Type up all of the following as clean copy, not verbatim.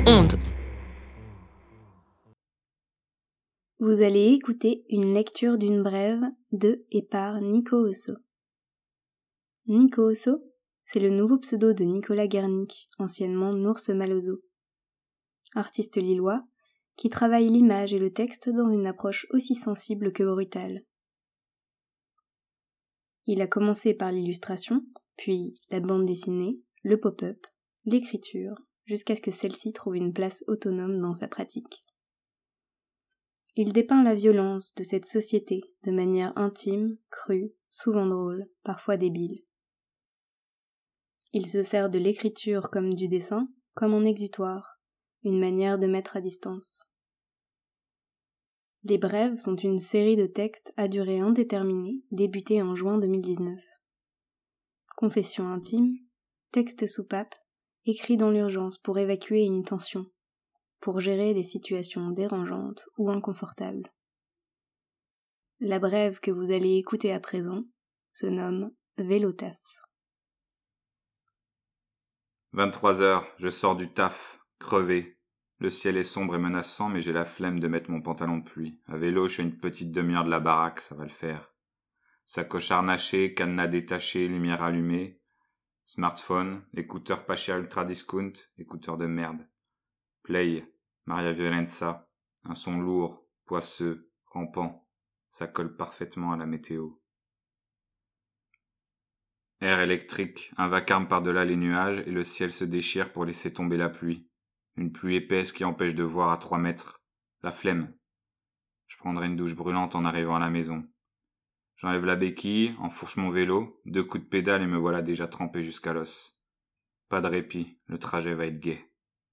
Onde. Vous allez écouter une lecture d'une brève de et par Nico Osso. Nico Osso, c'est le nouveau pseudo de Nicolas Guernic, anciennement Nours Malozo. Artiste lillois, qui travaille l'image et le texte dans une approche aussi sensible que brutale. Il a commencé par l'illustration, puis la bande dessinée, le pop-up, l'écriture, jusqu'à ce que celle-ci trouve une place autonome dans sa pratique. Il dépeint la violence de cette société de manière intime, crue, souvent drôle, parfois débile. Il se sert de l'écriture comme du dessin, comme en exutoire, une manière de mettre à distance. Les brèves sont une série de textes à durée indéterminée, débutée en juin 2019. Confession intime, texte soupape, écrit dans l'urgence pour évacuer une tension, pour gérer des situations dérangeantes ou inconfortables. La brève que vous allez écouter à présent se nomme Vélo taf. 23h, je sors du taf, crevé. Le ciel est sombre et menaçant, mais j'ai la flemme de mettre mon pantalon de pluie. À vélo, je suis à une petite demi-heure de la baraque, ça va le faire. Sacoche harnachée, cadenas détaché, lumière allumée. Smartphone, écouteurs pas cher ultra discount, écouteurs de merde. Play, Maria Violenza, un son lourd, poisseux, rampant. Ça colle parfaitement à la météo. Air électrique, un vacarme par-delà les nuages et le ciel se déchire pour laisser tomber la pluie. Une pluie épaisse qui empêche de voir à 3 mètres. La flemme. Je prendrai une douche brûlante en arrivant à la maison. J'enlève la béquille, enfourche mon vélo, 2 coups de pédale et me voilà déjà trempé jusqu'à l'os. Pas de répit, le trajet va être gai.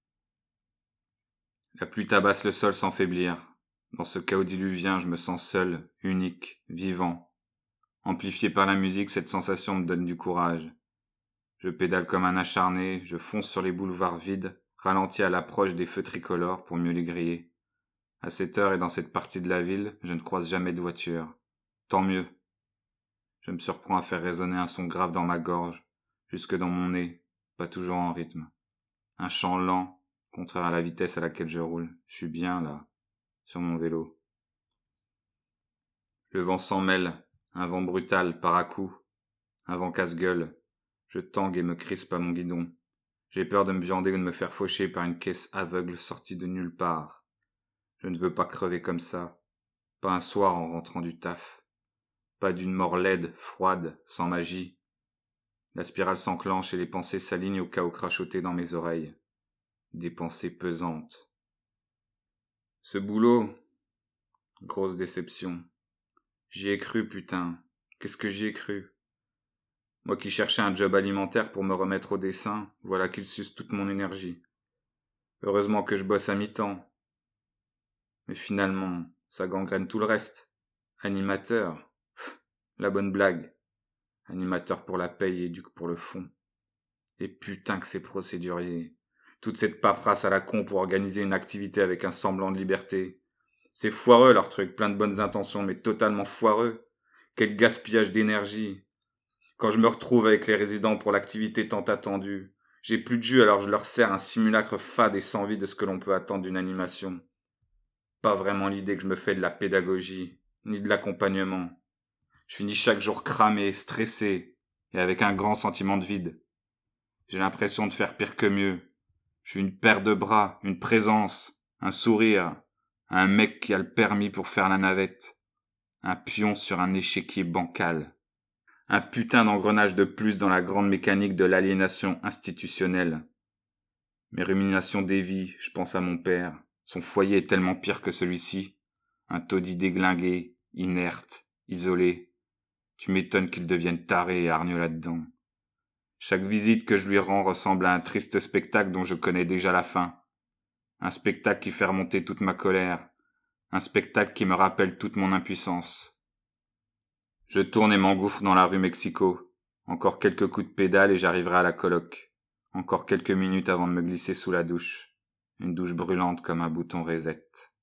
La pluie tabasse le sol sans faiblir. Dans ce chaos diluvien, je me sens seul, unique, vivant. Amplifié par la musique, cette sensation me donne du courage. Je pédale comme un acharné, je fonce sur les boulevards vides, ralenti à l'approche des feux tricolores pour mieux les griller. À cette heure et dans cette partie de la ville, je ne croise jamais de voiture. Tant mieux. Je me surprends à faire résonner un son grave dans ma gorge, jusque dans mon nez, pas toujours en rythme. Un chant lent, contraire à la vitesse à laquelle je roule. Je suis bien là, sur mon vélo. Le vent s'en mêle, un vent brutal, par à coups, un vent casse-gueule. Je tangue et me crispe à mon guidon. J'ai peur de me viander ou de me faire faucher par une caisse aveugle sortie de nulle part. Je ne veux pas crever comme ça. Pas un soir en rentrant du taf. Pas d'une mort laide, froide, sans magie. La spirale s'enclenche et les pensées s'alignent au chaos crachoté dans mes oreilles. Des pensées pesantes. Ce boulot, grosse déception. J'y ai cru, putain. Qu'est-ce que j'y ai cru? Moi qui cherchais un job alimentaire pour me remettre au dessin, voilà qu'il suce toute mon énergie. Heureusement que je bosse à mi-temps. Mais finalement, ça gangrène tout le reste. Animateur. La bonne blague. Animateur pour la paye et éduque pour le fond. Et putain que c'est procédurier. Toute cette paperasse à la con pour organiser une activité avec un semblant de liberté. C'est foireux leur truc, plein de bonnes intentions, mais totalement foireux. Quel gaspillage d'énergie. Quand je me retrouve avec les résidents pour l'activité tant attendue, j'ai plus de jus alors je leur sers un simulacre fade et sans vie de ce que l'on peut attendre d'une animation. Pas vraiment l'idée que je me fais de la pédagogie, ni de l'accompagnement. Je finis chaque jour cramé, stressé, et avec un grand sentiment de vide. J'ai l'impression de faire pire que mieux. Je suis une paire de bras, une présence, un sourire, un mec qui a le permis pour faire la navette, un pion sur un échiquier bancal. Un putain d'engrenage de plus dans la grande mécanique de l'aliénation institutionnelle. Mes ruminations dévient, je pense à mon père. Son foyer est tellement pire que celui-ci. Un taudis déglingué, inerte, isolé. Tu m'étonnes qu'il devienne taré et hargneux là-dedans. Chaque visite que je lui rends ressemble à un triste spectacle dont je connais déjà la fin. Un spectacle qui fait remonter toute ma colère. Un spectacle qui me rappelle toute mon impuissance. Je tourne et m'engouffre dans la rue Mexico. Encore quelques coups de pédale et j'arriverai à la coloc. Encore quelques minutes avant de me glisser sous la douche. Une douche brûlante comme un bouton reset.